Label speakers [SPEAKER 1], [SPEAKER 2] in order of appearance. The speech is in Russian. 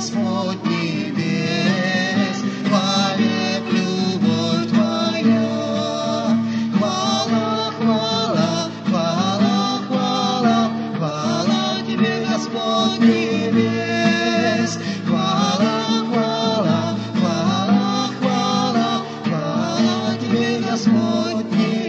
[SPEAKER 1] Господь небес, вовек любовь Твоя. Хвала, хвала, хвала, хвала, хвала Тебе, Господь небес. Хвала, хвала, хвала, хвала, хвала Тебе, Господь небес.